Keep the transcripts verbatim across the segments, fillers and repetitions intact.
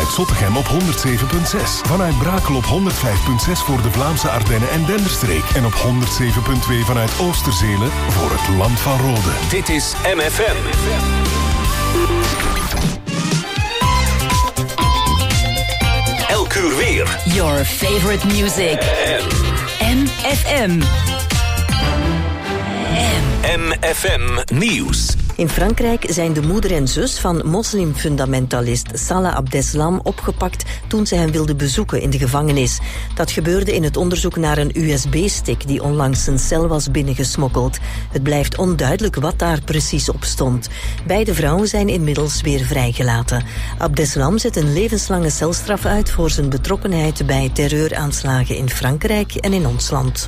vanuit Zottegem op honderd zeven komma zes. Vanuit Brakel op honderd vijf komma zes voor de Vlaamse Ardennen en Denderstreek. En op honderd zeven komma twee vanuit Oosterzele voor het Land van Rode. Dit is M F M. Elk uur weer. Your favorite music. M F M. M F M Nieuws. In Frankrijk zijn de moeder en zus van moslimfundamentalist Salah Abdeslam opgepakt toen ze hem wilden bezoeken in de gevangenis. Dat gebeurde in het onderzoek naar een U S B-stick die onlangs zijn cel was binnengesmokkeld. Het blijft onduidelijk wat daar precies op stond. Beide vrouwen zijn inmiddels weer vrijgelaten. Abdeslam zet een levenslange celstraf uit voor zijn betrokkenheid bij terreuraanslagen in Frankrijk en in ons land.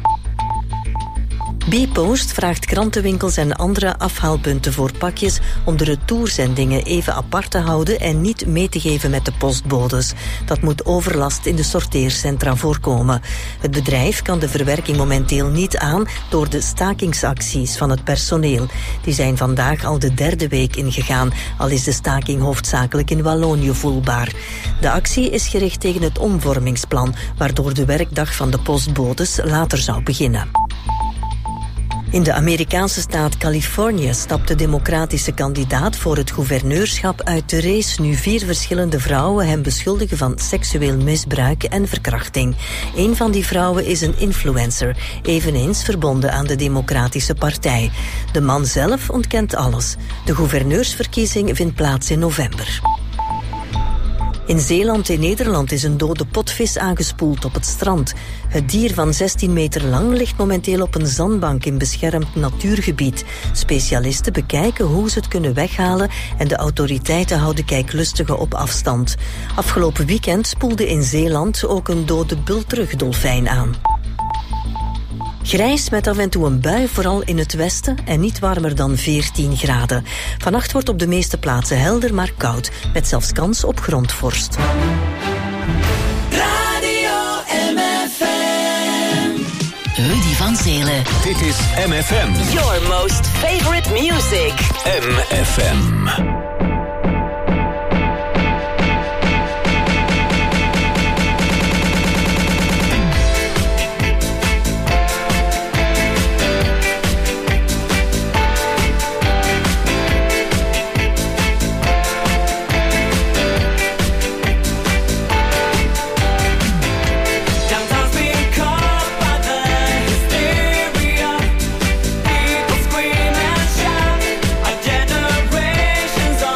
Bpost vraagt krantenwinkels en andere afhaalpunten voor pakjes om de retourzendingen even apart te houden en niet mee te geven met de postbodes. Dat moet overlast in de sorteercentra voorkomen. Het bedrijf kan de verwerking momenteel niet aan door de stakingsacties van het personeel. Die zijn vandaag al de derde week ingegaan, al is de staking hoofdzakelijk in Wallonië voelbaar. De actie is gericht tegen het omvormingsplan, waardoor de werkdag van de postbodes later zou beginnen. In de Amerikaanse staat Californië stapt de democratische kandidaat voor het gouverneurschap uit de race nu vier verschillende vrouwen hem beschuldigen van seksueel misbruik en verkrachting. Een van die vrouwen is een influencer, eveneens verbonden aan de Democratische Partij. De man zelf ontkent alles. De gouverneursverkiezing vindt plaats in november. In Zeeland in Nederland is een dode potvis aangespoeld op het strand. Het dier van zestien meter lang ligt momenteel op een zandbank in beschermd natuurgebied. Specialisten bekijken hoe ze het kunnen weghalen en de autoriteiten houden kijklustigen op afstand. Afgelopen weekend spoelde in Zeeland ook een dode bultrugdolfijn aan. Grijs met af en toe een bui, vooral in het westen, en niet warmer dan veertien graden. Vannacht wordt op de meeste plaatsen helder, maar koud, met zelfs kans op grondvorst. Radio M F M. Rudy van Zelen. Dit is M F M. Your most favorite music. M F M. People scream and shout, a generation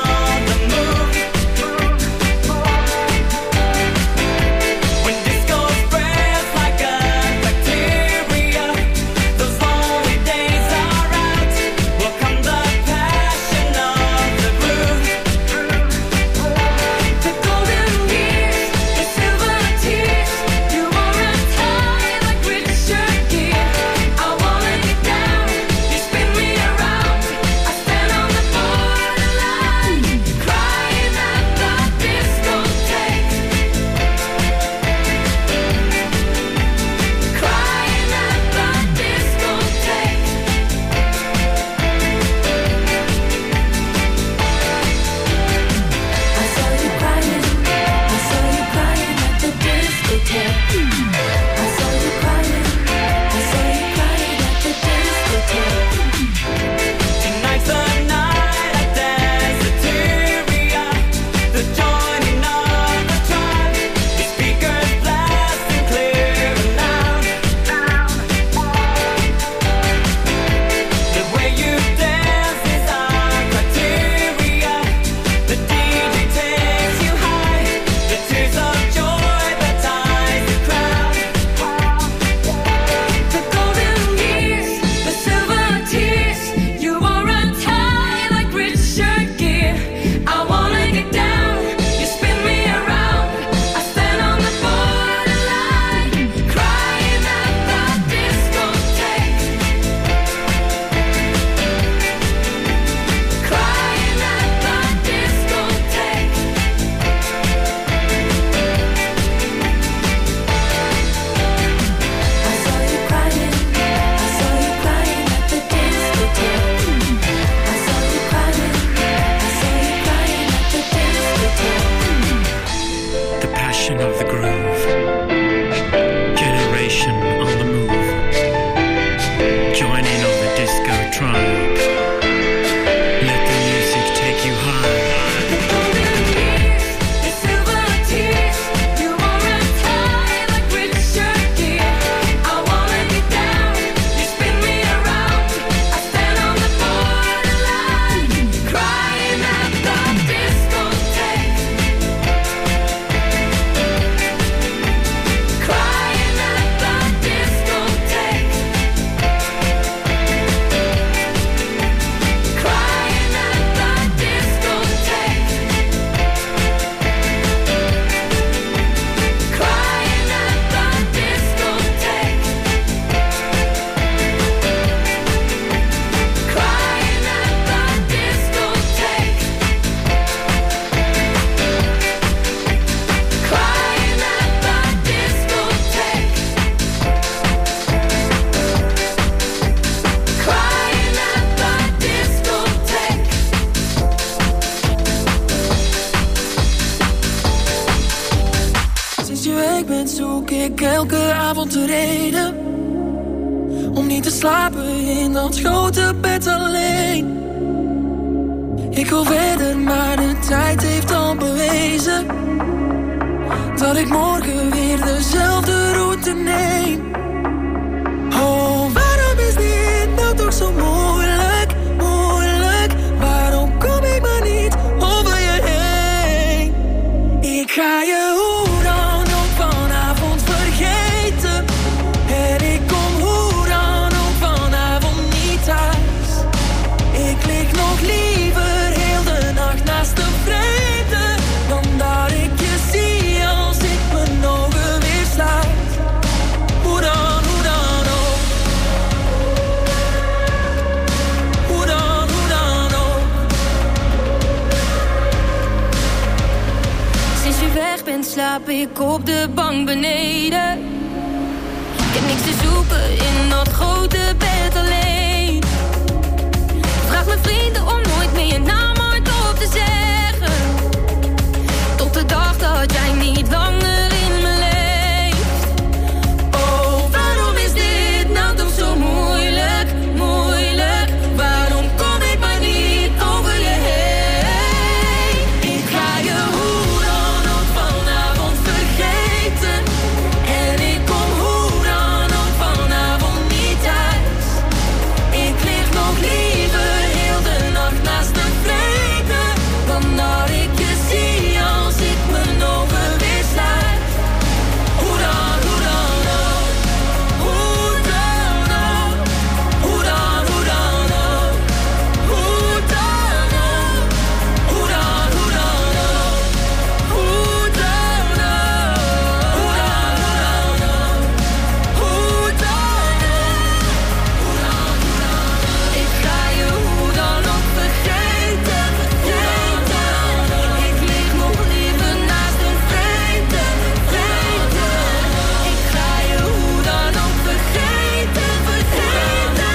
Generation of the groove. Generation on the move. Joining of the disco tribe. Let the music take you high. Elke avond de reden om niet te slapen in dat grote bed alleen. Ik wil verder, maar de tijd heeft al bewezen dat ik morgen weer dezelfde route neem. Oh, waarom is dit nou toch zo moeilijk, moeilijk? Waarom kom ik maar niet over je heen? Ik ga je hoe dan ook vanavond vergeten. En ik kom hoe dan ook vanavond niet thuis. Ik lig nog liever heel de nacht naast een vreemde dan dat ik je zie als ik mijn ogen weer sluit. Hoe dan, hoe dan ook. Hoe dan, hoe dan ook. Sinds je weg bent slaap ik op de bank beneden. Ik heb niks te zoeken in dat grote bed alleen. Vraag mijn vrienden om nooit meer je naam hardop te zeggen. Tot de dag dat jij niet langer in me leeft. Oh, waarom is dit nou toch zo moeilijk, moeilijk? Waarom kom ik maar niet over je heen? Ik ga je hoe dan ook vanavond vergeten. En ik kom hoe dan ook vanavond niet thuis. Ik lig nog liever heel de nacht naast een vreemde dan dat ik je zie als ik mijn ogen weer sluit. Hoe dan, hoe dan ook. Hoe dan ook. Hoe dan, hoe dan ook. Hoe dan ook. Hoe dan, hoe dan ook. Hoe dan ook. Hoe dan, hoe dan ook. Hoe dan ook. Hoe dan, hoe dan ook. Ik ga je hoe dan ook vergeten, vergeten. Ik lig nog liever naast een vreemde, vreemde. Ik ga je hoe dan ook vergeten, vergeten.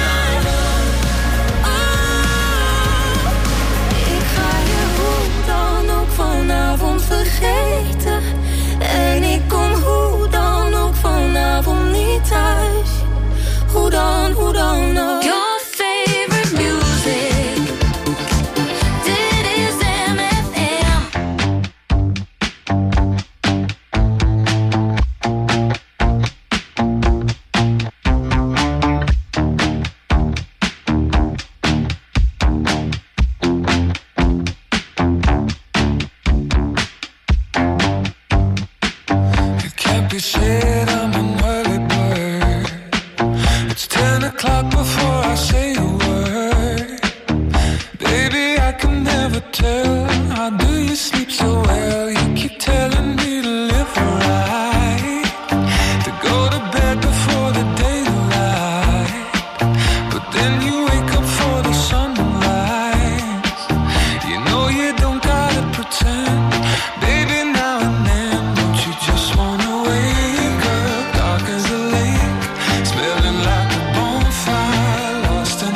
Oh, ik ga je hoe dan ook vanavond vergeten. En ik kom hoe dan ook vanavond niet thuis. Hoe dan, hoe dan ook. Your favorite music. Dit is M F M. It can't be said I'm an early bird. It's ten o'clock before I say a word. Baby, I can never tell. How do you sleep so well? You keep telling me to live right, to go to bed before the daylight. But then you wake up for the sunrise. You know you don't gotta pretend. Baby, now and then, don't you just wanna wake up dark as a lake, smelling like a bonfire, lost in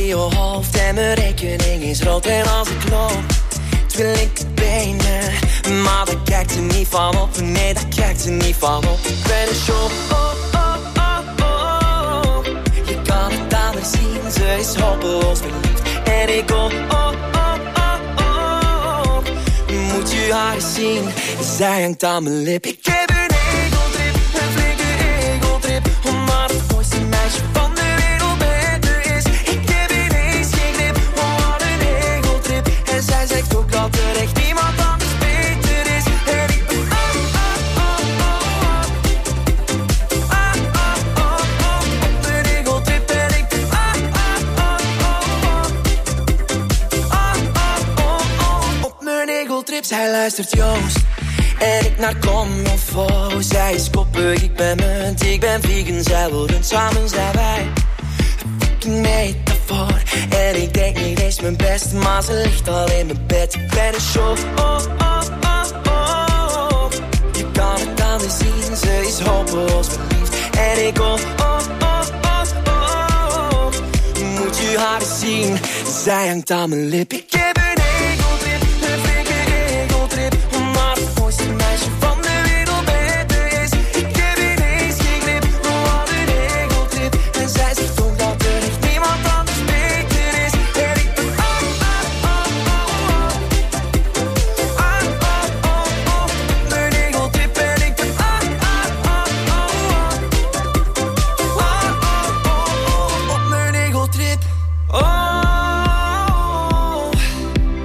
je hoofd en mijn rekening is rood. En als ik loop, twee linkerbenen, maar daar kijkt ze niet van op. Nee, daar kijkt ze niet van op. Ik ben een show, oh, oh, oh, oh. Je kan het aan haar zien, ze is hopeloos verliefd. En ik oh, oh, oh, oh, oh. Moet je haar eens zien, zij hangt aan mijn lip. Ik heb een egeltrip, een flinke egeltrip, omdat het mooiste meisje van de wereld met me is. Ik heb ineens geen grip, oh wat een egeltrip. En zij zegt ook dat er echt niemand anders beter is. En ik ben ah, ah, ah, ah, ah, ah, ah, ah, op mijn egeltrip. En ik ben ah, ah, ah, ah, ah, ah, ah, ah, op mijn egeltrip. Zij luistert Joost en ik naar Commonfo. Zij is koppig, ik ben munt, ik ben vegan. Zij worden samen zijn wij een metafoor. En ik denk niet eens mijn best, maar ze ligt al in mijn bed. Ik ben een show, oh, oh, oh, oh. Je kan het aan haar zien, ze is hopeloos verliefd. En ik oh, oh, oh, oh, oh. Moet je haar eens zien, zij hangt aan mijn lip. Ik heb een egeltrip, een flinke egeltrip, omdat het mooiste meisje van de wereld met me is. Ik heb ineens geen grip, wat een egeltrip. En zij zegt ook dat er echt niemand anders beter is. En ik ben ah, ah, ah, ah, ah, ah, ah, ah, ah, mijn egeltrip. En ik ben ah, ah, ah, ah, ah, ah, ah, ah, op mijn egeltrip. Oh,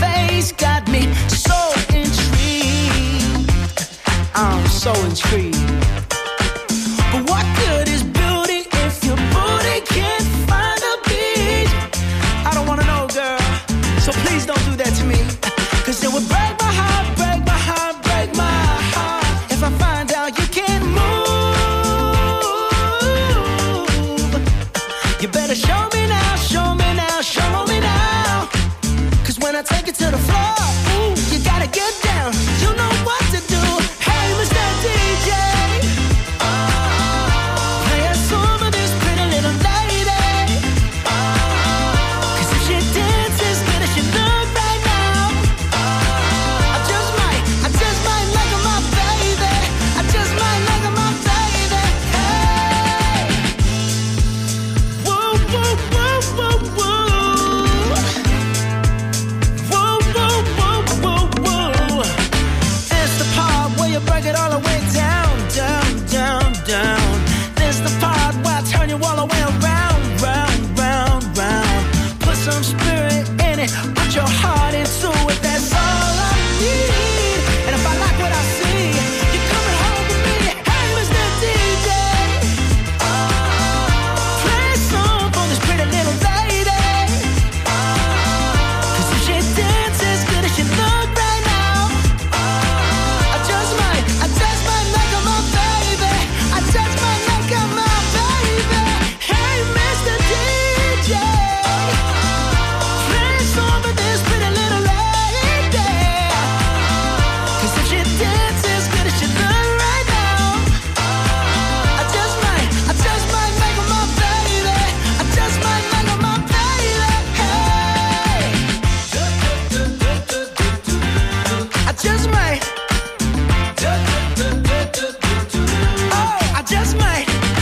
face got me so intrigued. I'm so intrigued. But what good is beauty if your booty can't find a beat? I don't wanna know, girl, so please don't do that to me. Cause it would break my heart, break my heart, break my heart if I find out you can't move. You better show me now, show me now, show me now. Cause when I take it to the floor, ooh, you gotta get down. You know what to do. Hey, Mister D J, play a song for this pretty little lady. Cause if she dances good as she look right now, I just might, I just might make her my baby. I just might make her my baby. Hey, woo, woo, woo, woo, woo. Woo, woo, woo, woo, woo. It's the part where you break it all the way down, down, down, down. This the part where I turn you all the way around, round, round, round. Put some spirit in it, put your heart into it. That's all I need. And if I like what I see, you're coming home with me. Hey, Mister D J, play a song for this pretty little lady. Cause if she dances good as she look right now, I just might, I just might make her my baby. I just might make her my baby. Hey, Mister D J, play a song for this pretty little lady. Cause if she dances good as she look right now, I just might, I just might make her my baby. I just might make her my baby. Hey, I just might. Oh, I just might.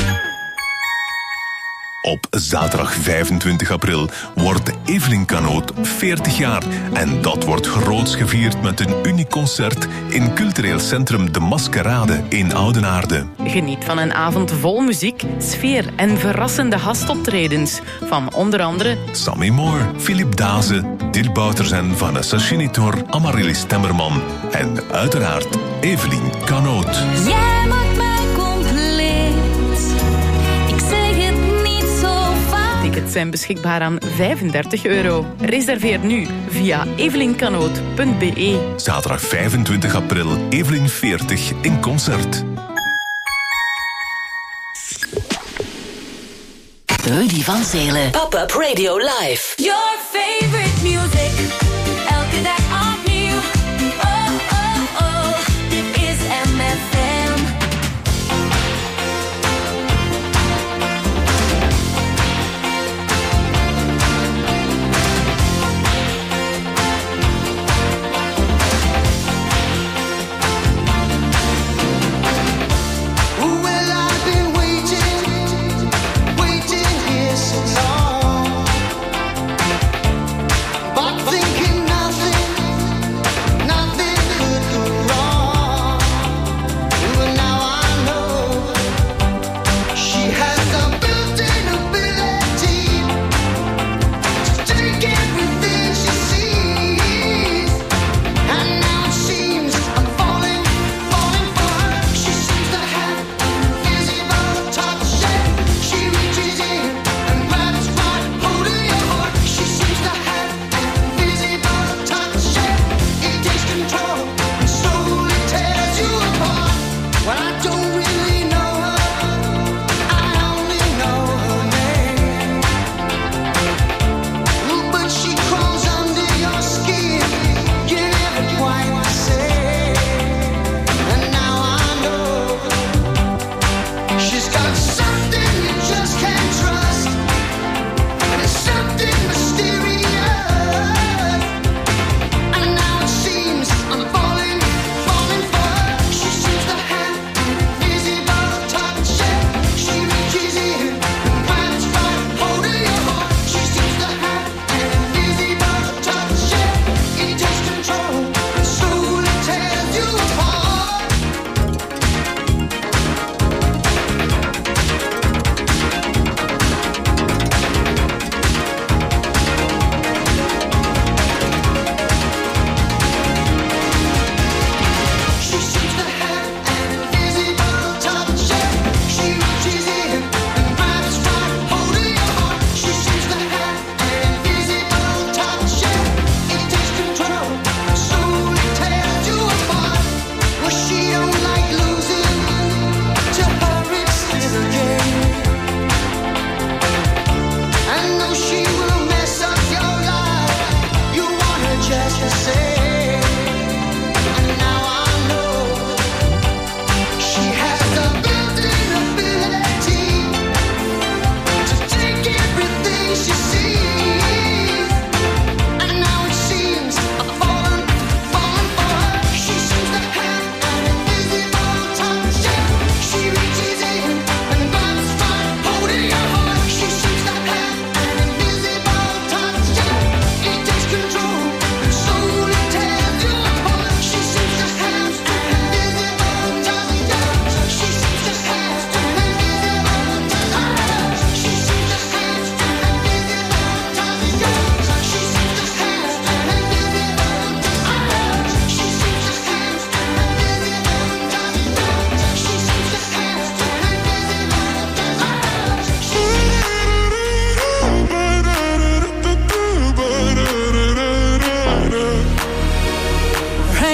Op zaterdag vijfentwintig april wordt Evelien Canoot veertig jaar. En dat wordt groots gevierd met een uniek concert in cultureel centrum De Maskerade in Oudenaarde. Geniet van een avond vol muziek, sfeer en verrassende gastoptredens. Van onder andere Sammy Moore, Philip Daze, Dirk Bouters en Vanessa Chinitor, Amaryllis Temmerman en uiteraard Evelien Canoot. Jij maakt mij compleet. Ik zeg het niet zo vaak. tickets zijn beschikbaar aan vijfendertig euro. Reserveer nu via evelincanoot punt be. Zaterdag vijfentwintig april, Evelien veertig in concert. Rudy van Zelen. Pop-up Radio Live. Your favorite music. Elke dag opnieuw. Oh, oh, oh. Dit is M F M. Well, I've been waiting, waiting here so long, but thinking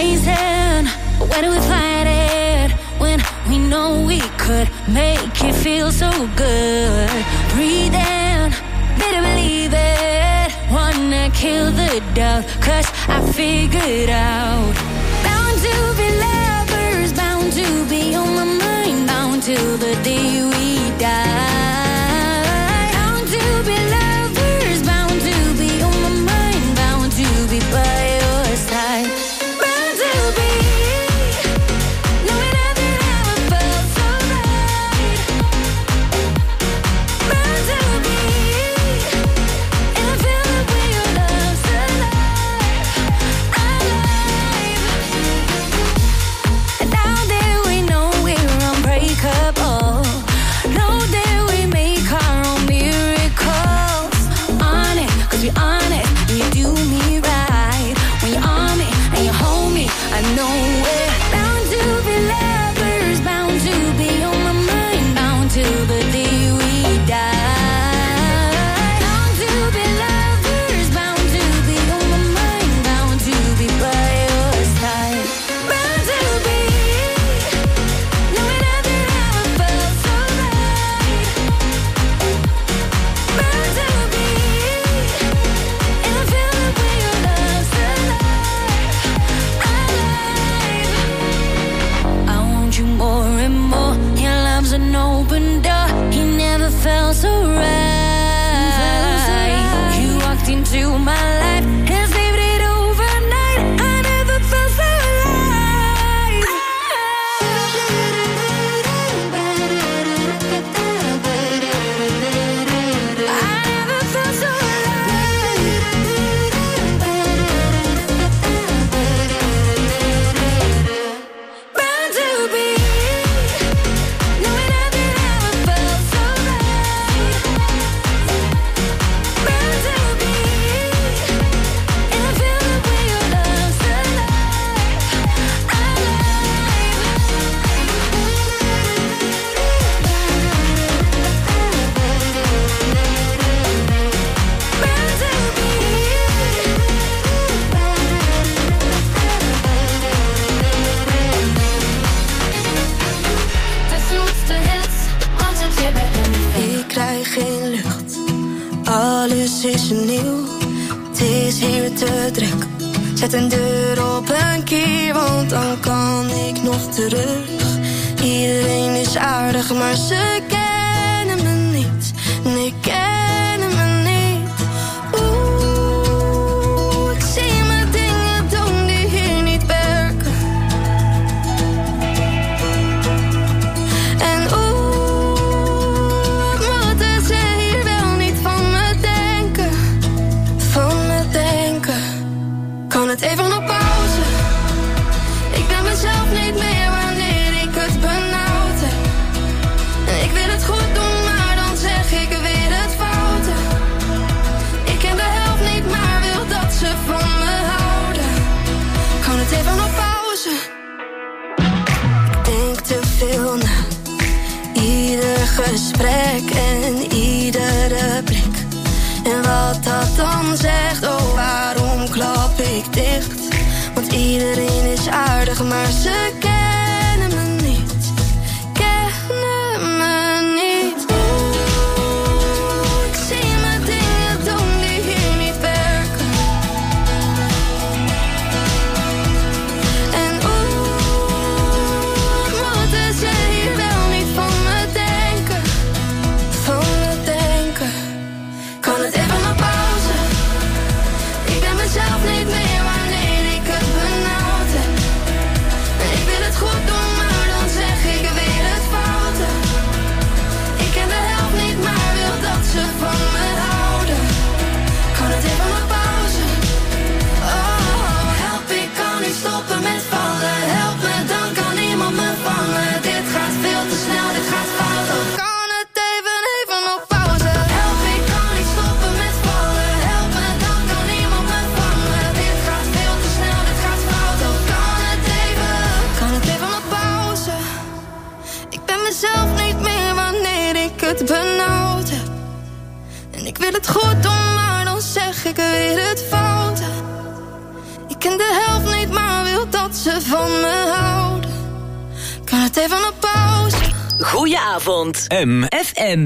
chasing? Where do we fight it? When we know we could make it feel so good. Breathe in, better believe it. Wanna kill the doubt, cause I figured out. Bound to be lovers, bound to be on my mind. Bound till the day we die. Bound to be lovers, bound to be on my mind. Bound to be by your side. Bound to be knowing nothing ever felt so right. Bound to be in a feeling where your love's alive, alive. And now that we know we're unbreakable, know that we make our own miracles. On it, cause we on it, and you do me right. When you're on me and you hold me, I know we're bound to be lovers, bound to be on my mind, bound till the day we die. Bound to be lovers, bound to be on my mind, bound to be by your side. Bound to be knowing nothing ever felt so right. Bound to be in a feeling where your love's alive, alive. I want you more and more. Your love's an open door. You never felt so right. You walked into my life and saved it overnight. I never felt so alive. I never felt so alive. Bound to be knowing nothing ever felt so right. Bound to be in a feeling where your love's alive, alive. Bound to be Ik krijg geen lucht, alles is nieuw. Het is hier te druk. Zet een deur op een kier, want dan kan ik nog terug. Iedereen is aardig, maar ze kennen me niet. Nee, kennen me niet. Oeh, ik zie me dingen doen die hier niet werken. En oeh, wat moeten ze hier wel niet van me denken? Van me denken. Kan het even op pauze? Ik ben mezelf niet meer wanneer ik het benauwd heb. En ik wil het goed doen, maar dan zeg ik weer het foute. Ik ken de helft niet, maar wil dat ze van me houden. Kan het even op pauze? Ik denk te veel na. Ieder gesprek en iedere blik. En wat dat dan zegt, oh waarom klap ik dicht? Want iedereen is aardig, maar ze kennen me niet. Kennen me niet. Oeh, ik zie me dingen doen die hier niet werken. En oeh, wat moeten ze hier wel niet van me denken? Van me denken. Kan het even op pauze? Ik ben mezelf niet meer wanneer ik het benauwd heb. En ik wil ze van me houden. Kan het even op pauze? Goedenavond. M F M.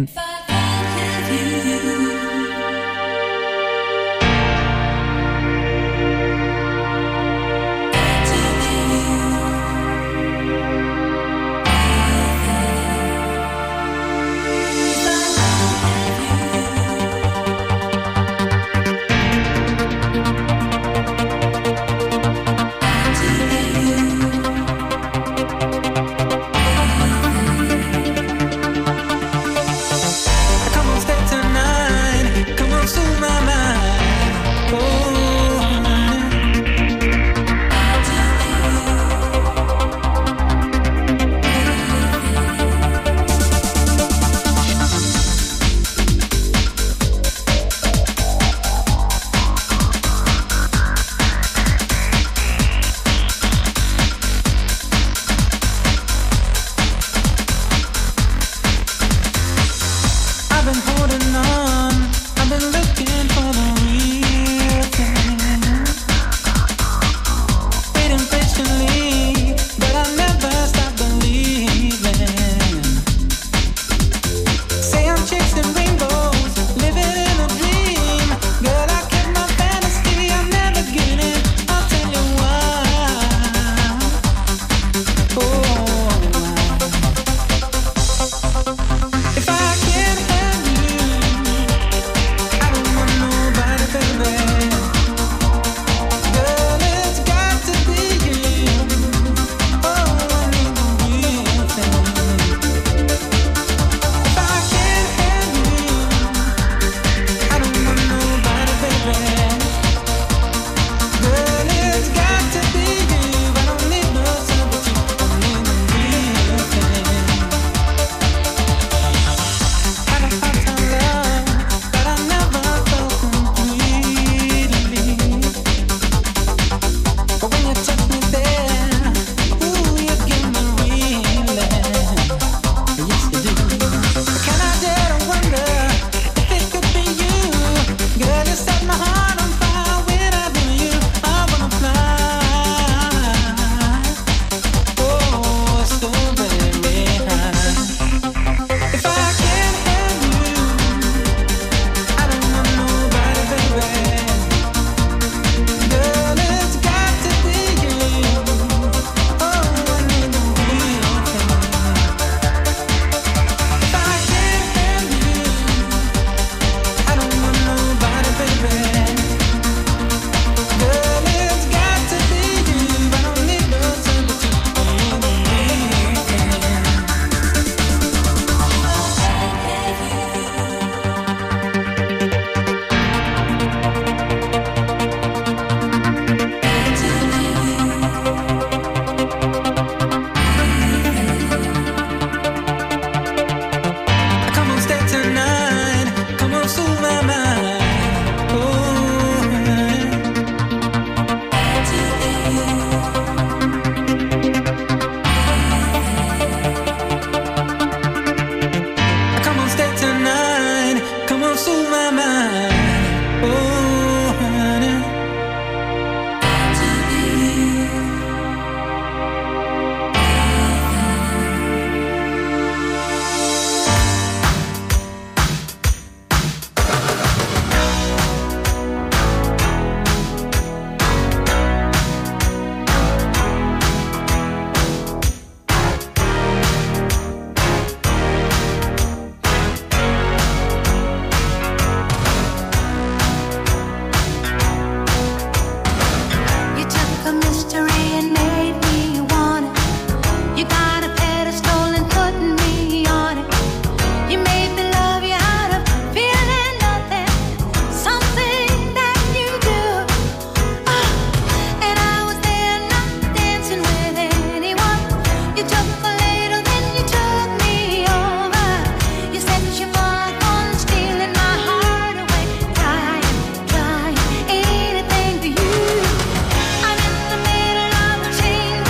Change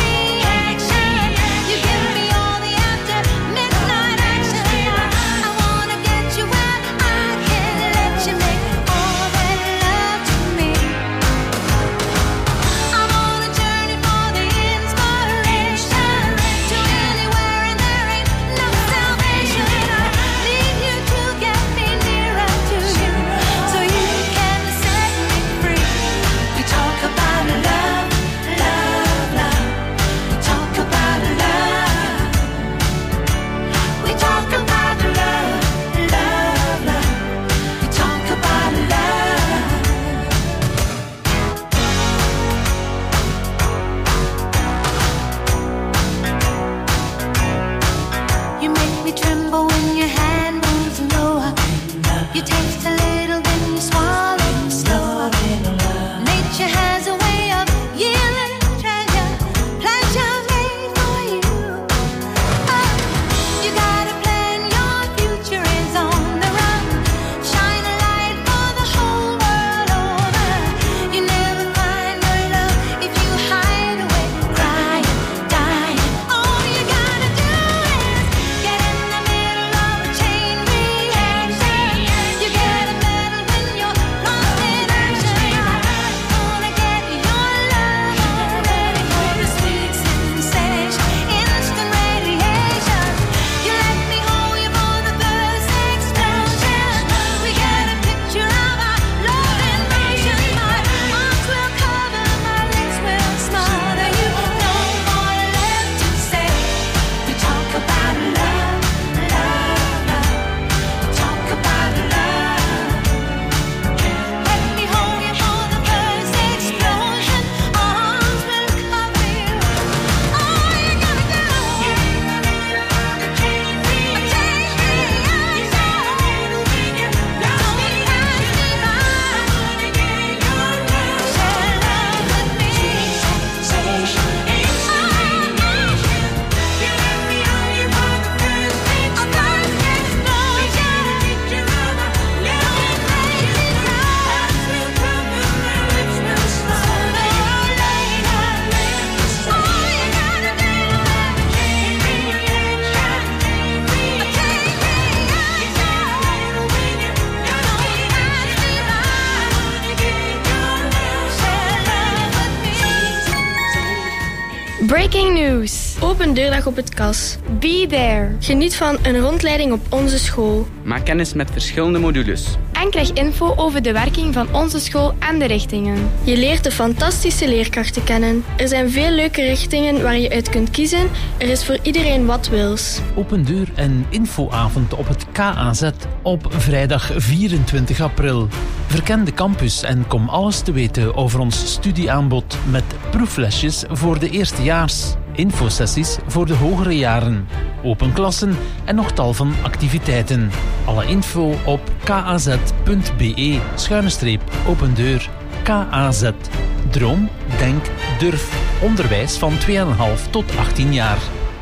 Breaking news. Open deurdag op het K A S. Be there. Geniet van een rondleiding op onze school. Maak kennis met verschillende modules. En krijg info over de werking van onze school en de richtingen. Je leert de fantastische leerkrachten kennen. Er zijn veel leuke richtingen waar je uit kunt kiezen. Er is voor iedereen wat wils. Open deur en infoavond op het K A Z op vrijdag vierentwintig april. Verken de campus en kom alles te weten over ons studieaanbod met proeflesjes voor de eerstejaars, infosessies voor de hogere jaren, open klassen en nog tal van activiteiten. Alle info op kaz.be schuine streep open deur. K A Z. Droom, denk, durf. Onderwijs van twee komma vijf tot achttien jaar.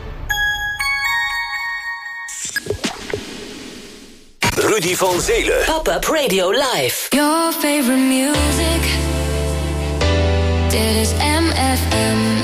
Rudy van Zelen. Pop-up Radio Live. Your favorite music. Dit is M F M.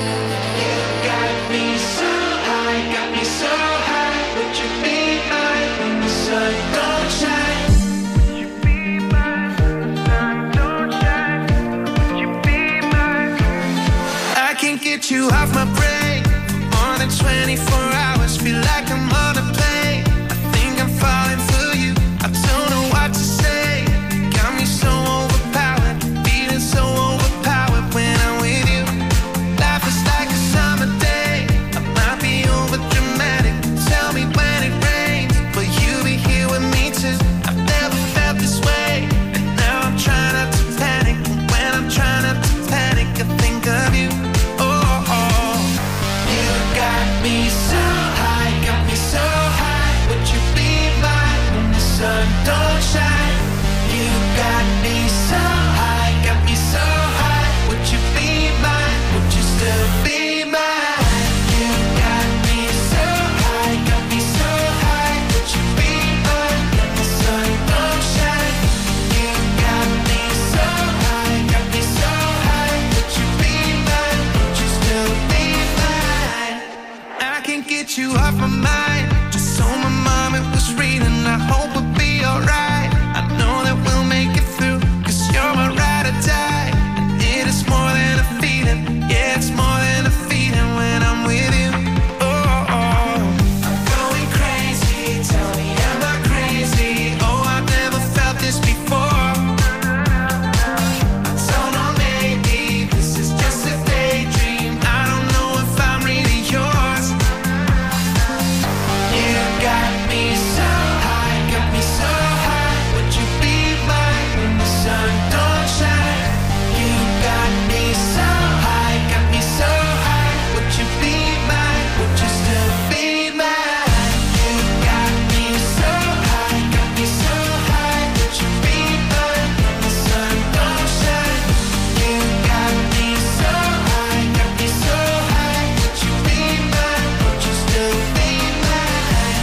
Get you off my brain for more than twenty-four hours. Feel like I'm on a plane. I think I'm falling for you. I don't know what to say. Got me so overpowered, feeling so overpowered when I'm with you. Life is like a summer day. I might be over dramatic. Tell me when it rains, will you be here with me too? I've never felt this way, and now I'm trying not to panic. When I'm trying not to panic, I think of you. Sun don't shine. You got me so high, got me so high. Would you be mine? Would you still be mine? You got me so high, got me so high. Would you be mine? When the sun don't shine. You got me so high, got me so high. Would you be mine? Would you still be mine? I can't get you off my mind. Just so my mom it was reading. I hope alright, I know that we'll make it through, cause you're my ride or die. And it is more than a feeling, yeah, it's more than a feeling when I'm with you. Oh, oh. I'm going crazy, tell me am I crazy? Oh, I've never felt this before. I don't know, maybe this is just a daydream. I don't know if I'm really yours. You got me so high, got me so sun don't shine. You got me so high, got me so high. Would you be mine? Would you still be mine? You got me so high, got me so high. Would you be mine? When the sun don't shine. You got me so high, got me so high. Would you be mine? Would you still be mine?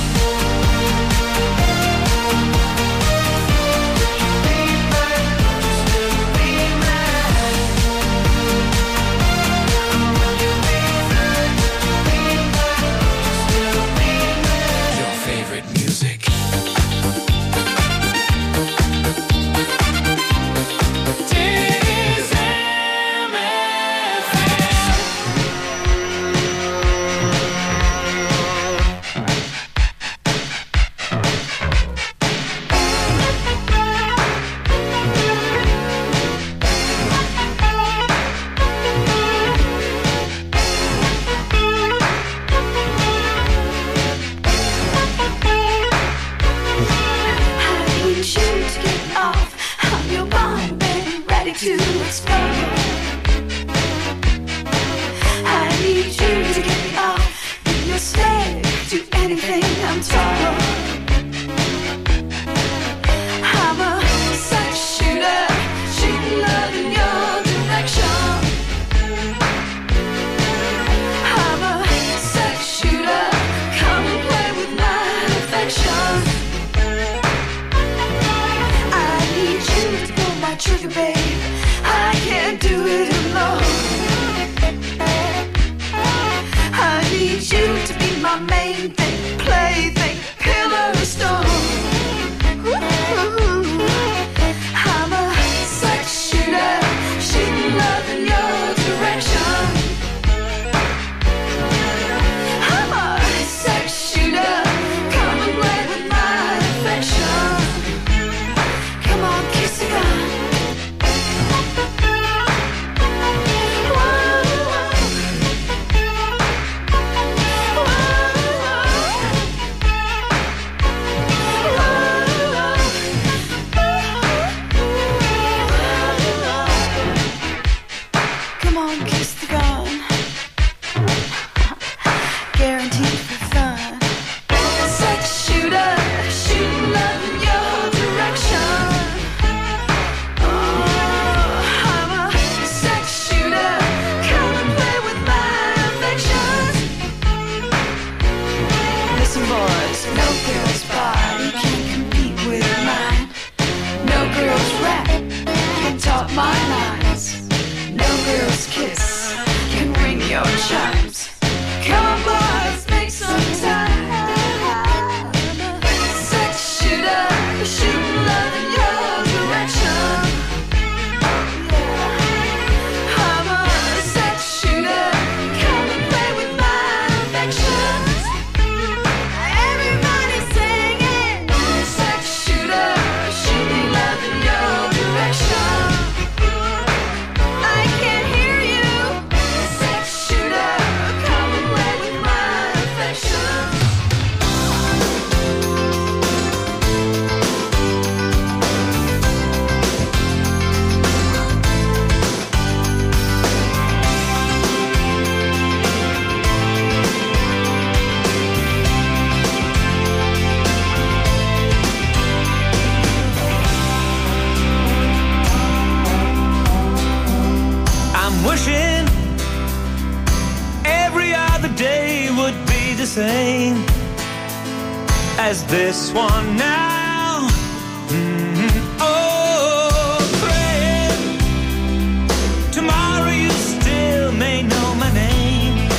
Trigger, babe, I can't do it alone. I need you to be my main thing, plaything, pillar of stone. Ooh, I'm a sex shooter, shooting love in your direction. charms. Come on, boys, make some time. Sex shooter, shooting love in your direction. I'm a sex shooter, come and play with my affections. Everybody's singing, sex shooter, shooting love in your direction. I can't hear you, sex shooter, come and play with my affections. I'm wishing every other day would be the same as this one now. Mhm. Oh, praying tomorrow you still may know my name.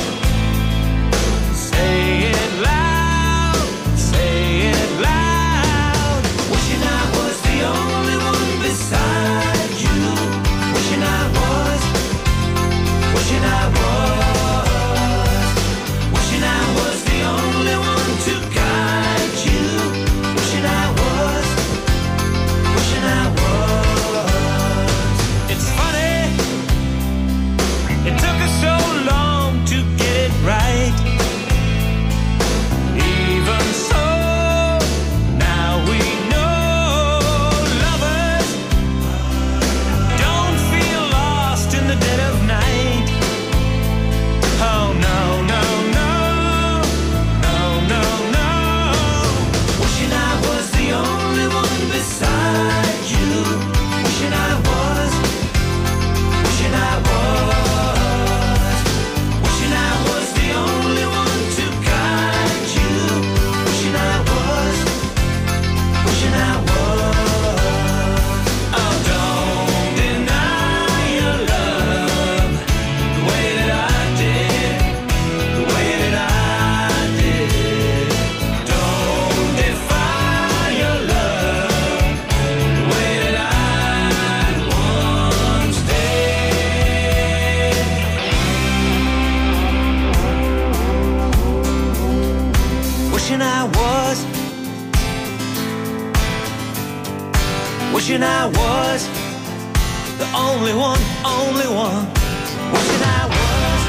Say it loud, say it loud. Wishing I was the only one beside you. Wishing I was, wishing I was, wishing I was the only one to guide you. Wishing I was, wishing I was. It's funny, it took us so long to get it right. Even so, now we know lovers don't feel lost in the dead of night. Oh no, no, no, no, no, no. Wishing I was the only one beside you. Wishing I was, wishing I was, wishing I was the only one to guide you. Wishing I was, wishing I was. Oh, don't deny your love the way that I did, the way that I did. Don't defy your love the way that I once did. Wishing I was, wishing I was the only one, only one. Wishing I was,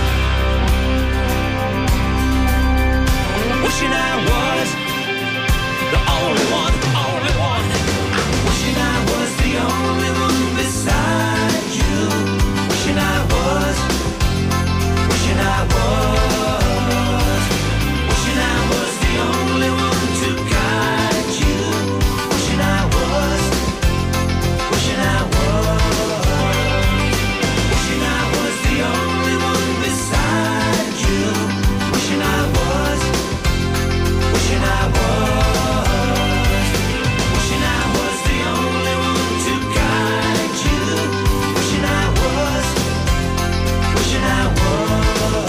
wishing I was the only one, only one. Wishing I was the only one beside you. Wishing I was, wishing I was, wishing I was the only one to guide you. Wishing I was, wishing I was, wishing I was the only one beside you. Wishing I was, wishing I was, wishing I was the only one to guide you. Wishing I was, wishing I was.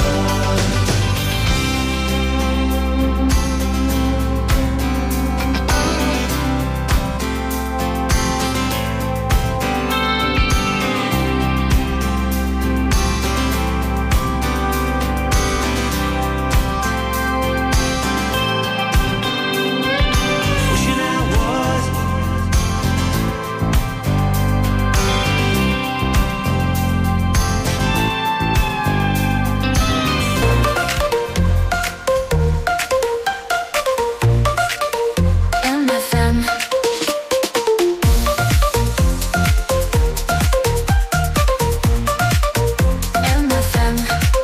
Wishing I was. M F M. M F M.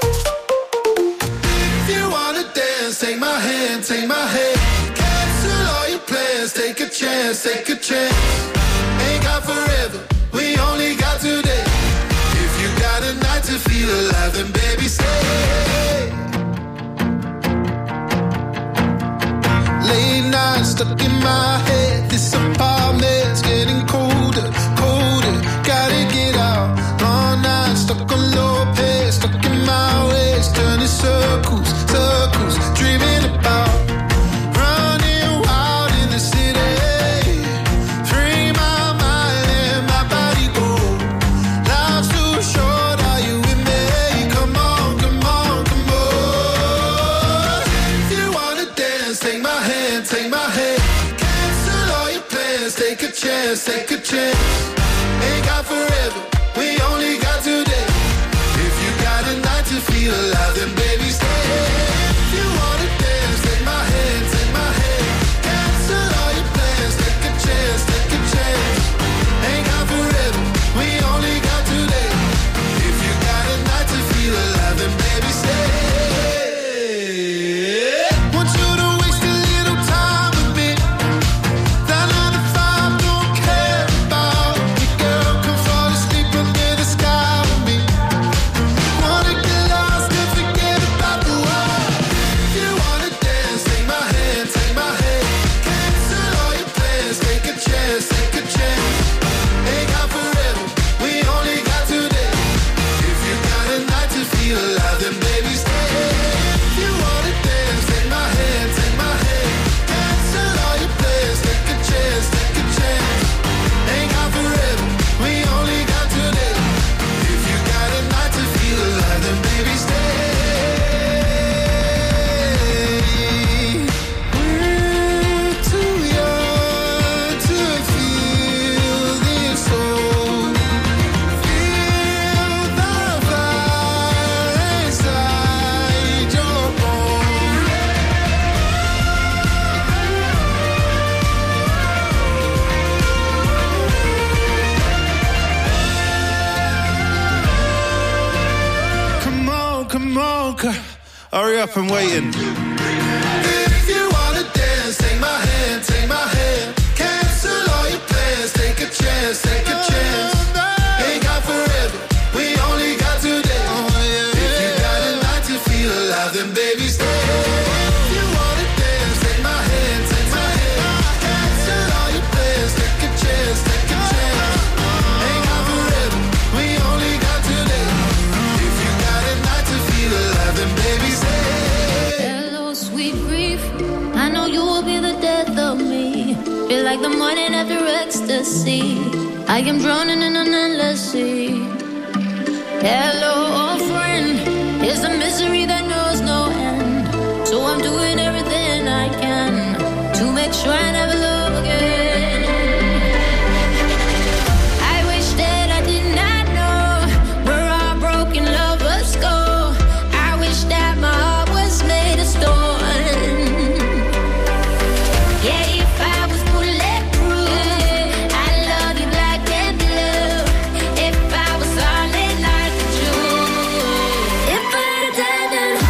If you wanna dance, take my hand, take my hand. Cancel all your plans, take a chance, take a chance. Ain't got forever, we only got today. If you got a night to feel alive, then baby stay. Late nights stuck in my head, this apartment's getting colder, colder. Gotta get out, long nights stuck on low pace, stuck in my ways. turning circles, circles, dreaming about running wild in the city. Free my mind and my body go. Life's too short, are you with me? Come on, come on, come on. If you wanna dance, take my hand, take my hand. Cancel all your plans, take a chance, take a chance. Ain't got forever, we only got today. If you got a night to feel alive, then baby stay. If you wanna dance, take my hand, take my hand. Cancel all your plans, take a chance, take a chance. Ain't got forever, we only got today. If you got a night to feel alive, then baby stay. Want you to waste a little time with me. That nine to five don't care about me, girl. Come fall asleep under the sky with me. Wanna get lost and forget about the world. If you wanna dance, take my hand, take my hand. Cancel all your plans, take a chance, take a chance. Ain't got forever, we only got today. If you got a night to feel alive, then baby stay. If you wanna dance, take my hand, take my hand. Cancel all your plans, take a chance, take a chance. Ain't got forever, we only got today. If you got a night to feel alive, then baby stay. We're too young to feel this old. Feel the fire inside your bones. Come on, come on, c- hurry up, I'm waiting. If you wanna dance, take my hand, take my hand. Cancel all your plans, take a chance, take a chance. Ain't got forever, we only got today. If you got a night to feel alive, then baby stay. If you wanna dance, take my hand, take my hand. Cancel all your plans, take a chance, take a chance. Ain't got forever, we only got today. If you got a night to feel alive, then baby stay. Hello, sweet grief. I know you will be the death of me. Feel like the morning after ecstasy. I am drowning in an endless sea. Hello, old friend. Here's a misery that knows no end. So I'm doing everything I can to make sure I never love again. I wish that I did not know where our broken lovers go. I wish that my heart was made of stone. Yeah, if I was bulletproof, I love you black and blue. If I was solid like a jewel, if I had a diamond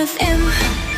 F M.